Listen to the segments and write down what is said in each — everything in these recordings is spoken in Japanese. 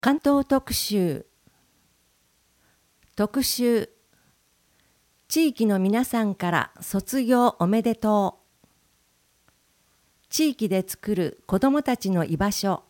関東特集地域の皆さんから卒業おめでとう。地域で作る子どもたちの居場所。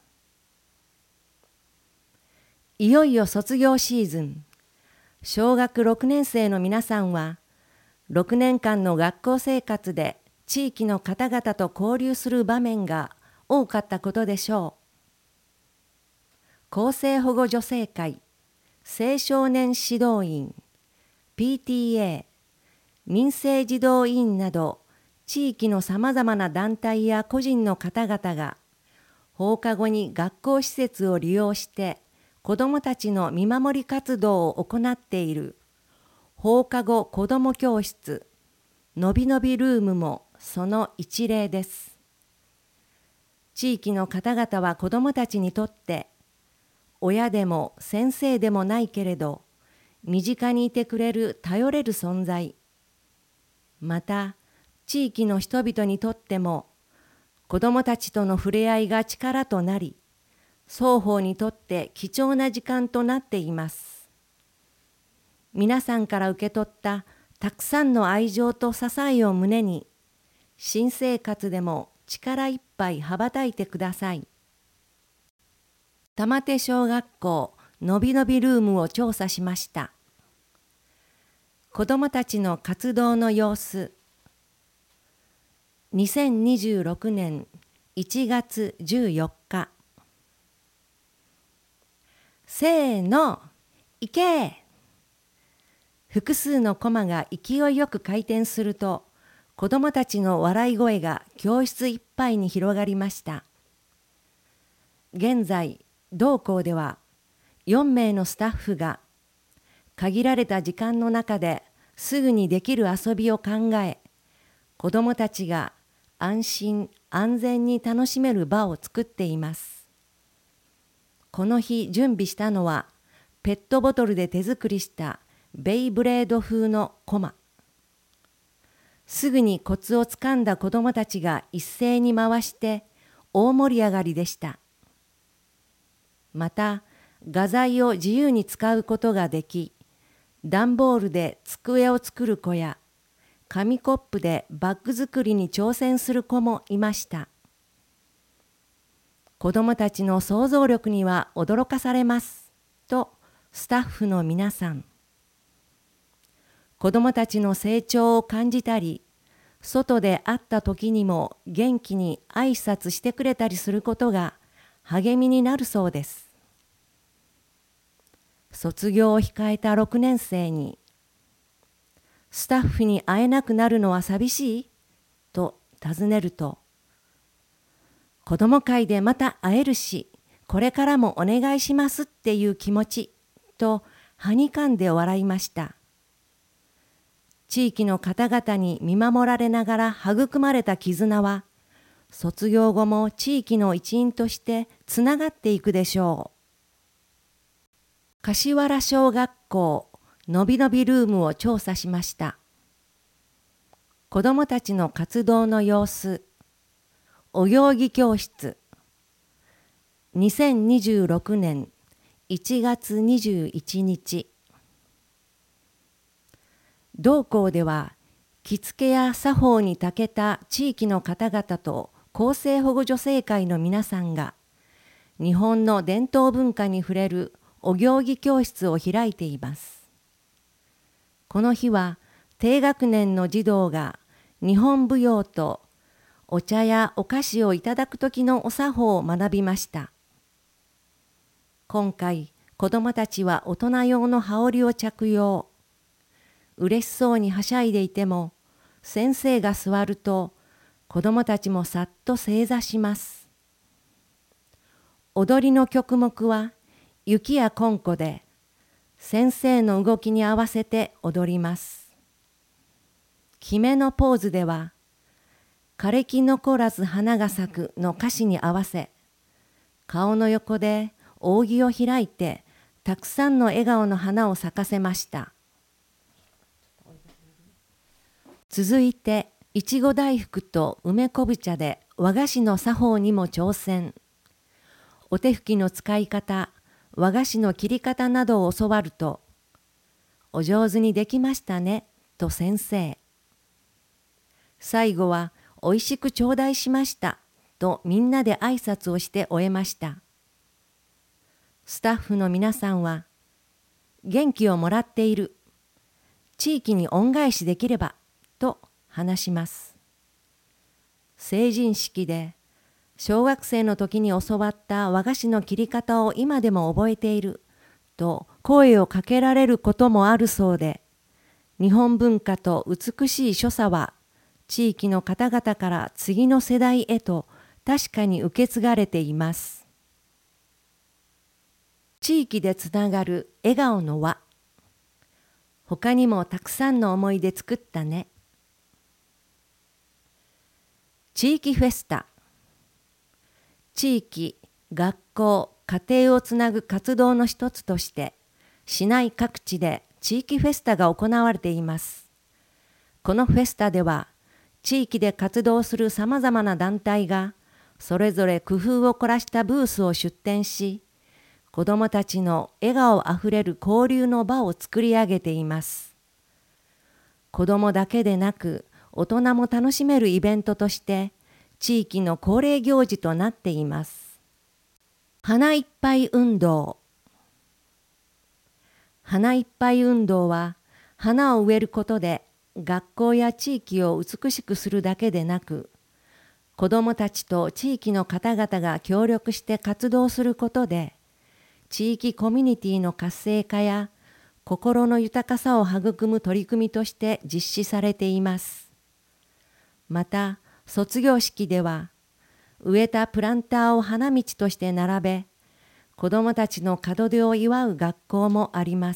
いよいよ卒業シーズン。小学6年生の皆さんは6年間の学校生活で地域の方々と交流する場面が多かったことでしょう。厚生保護助成会、青少年指導員、PTA、民生児童委員など地域のさまざまな団体や個人の方々が放課後に学校施設を利用して子どもたちの見守り活動を行っている放課後子ども教室のびのびルームもその一例です。地域の方々は子どもたちにとって親でも先生でもないけれど身近にいてくれる頼れる存在。また地域の人々にとっても子どもたちとの触れ合いが力となり双方にとって貴重な時間となっています。皆さんから受け取ったたくさんの愛情と支えを胸に新生活でも力いっぱい羽ばたいてください。玉手小学校のびのびルームを調査しました。子どもたちの活動の様子。2026年1月14日。せーの、行け！複数のコマが勢いよく回転すると、子どもたちの笑い声が教室いっぱいに広がりました。現在、同校では4名のスタッフが限られた時間の中ですぐにできる遊びを考え、子どもたちが安心安全に楽しめる場を作っています。この日準備したのはペットボトルで手作りしたベイブレード風のコマ。すぐにコツをつかんだ子どもたちが一斉に回して大盛り上がりでした。また画材を自由に使うことができ、段ボールで机を作る子や紙コップでバッグ作りに挑戦する子もいました。子どもたちの想像力には驚かされますとスタッフの皆さん。子どもたちの成長を感じたり、外で会った時にも元気に挨拶してくれたりすることが励みになるそうです。卒業を控えた6年生に、スタッフに会えなくなるのは寂しい？と尋ねると、子ども会でまた会えるし、これからもお願いしますっていう気持ちとはにかんで笑いました。地域の方々に見守られながら育まれた絆は、卒業後も地域の一員としてつながっていくでしょう。柏原小学校のびのびルームを調査しました。子どもたちの活動の様子。お行儀教室。2026年1月21日。同校では着付けや作法に長けた地域の方々と厚生保護助成会の皆さんが日本の伝統文化に触れるお行儀教室を開いています。この日は低学年の児童が日本舞踊とお茶やお菓子をいただく時のお作法を学びました。今回子どもたちは大人用の羽織を着用。嬉しそうにはしゃいでいても先生が座ると子どもたちもさっと正座します。踊りの曲目は雪やこんこで先生の動きに合わせて踊ります。決めのポーズでは枯れ木残らず花が咲くの歌詞に合わせ顔の横で扇を開いてたくさんの笑顔の花を咲かせました。続いていちご大福と梅昆布茶で和菓子の作法にも挑戦。お手拭きの使い方、 和菓子の切り方などを教わると、お上手にできましたね、と先生。最後は、おいしく頂戴しました、とみんなで挨拶をして終えました。スタッフの皆さんは、元気をもらっている。地域に恩返しできれば、と話します。成人式で、小学生の時に教わった和菓子の切り方を今でも覚えている、と声をかけられることもあるそうで、日本文化と美しい所作は、地域の方々から次の世代へと確かに受け継がれています。地域でつながる笑顔の輪。他にもたくさんの思い出作ったね。地域フェスタ。地域、学校、家庭をつなぐ活動の一つとして、市内各地で地域フェスタが行われています。このフェスタでは、地域で活動するさまざまな団体が、それぞれ工夫を凝らしたブースを出展し、子どもたちの笑顔あふれる交流の場を作り上げています。子どもだけでなく、大人も楽しめるイベントとして、地域の恒例行事となっています。花いっぱい運動。花いっぱい運動は、花を植えることで学校や地域を美しくするだけでなく、子どもたちと地域の方々が協力して活動することで、地域コミュニティの活性化や心の豊かさを育む取り組みとして実施されています。また、卒業式では、植えたプランターを花道として並べ、子どもたちの門出を祝う学校もあります。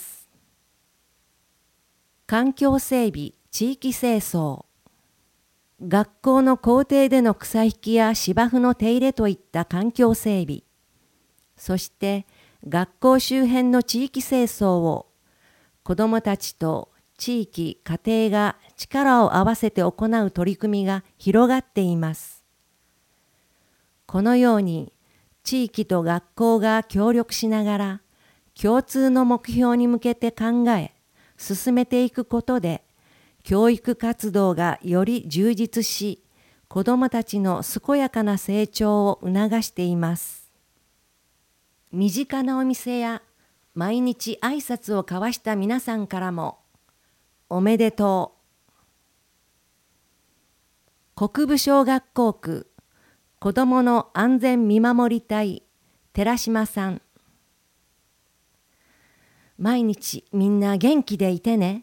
環境整備、地域清掃。学校の校庭での草引きや芝生の手入れといった環境整備、そして学校周辺の地域清掃を子どもたちと地域、家庭が力を合わせて行う取り組みが広がっています。このように地域と学校が協力しながら共通の目標に向けて考え、進めていくことで教育活動がより充実し、子どもたちの健やかな成長を促しています。身近なお店や毎日挨拶を交わした皆さんからも、おめでとう。国分小学校区子どもの安全見守り隊寺島さん。毎日みんな元気でいてね。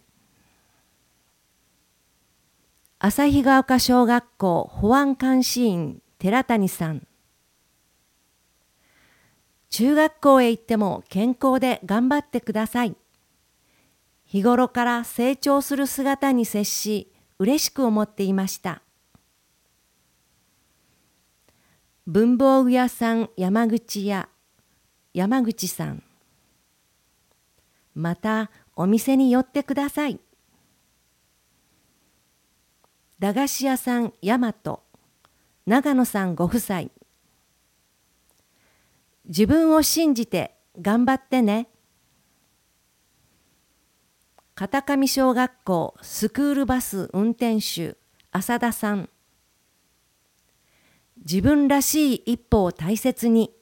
旭ヶ丘小学校保安監視員寺谷さん。中学校へ行っても健康で頑張ってください。日頃から成長する姿に接し、嬉しく思っていました。文房具屋さん山口屋山口さん。またお店に寄ってください。駄菓子屋さん大和長野さんご夫妻。自分を信じて頑張ってね。片上小学校スクールバス運転手浅田さん。自分らしい一歩を大切に。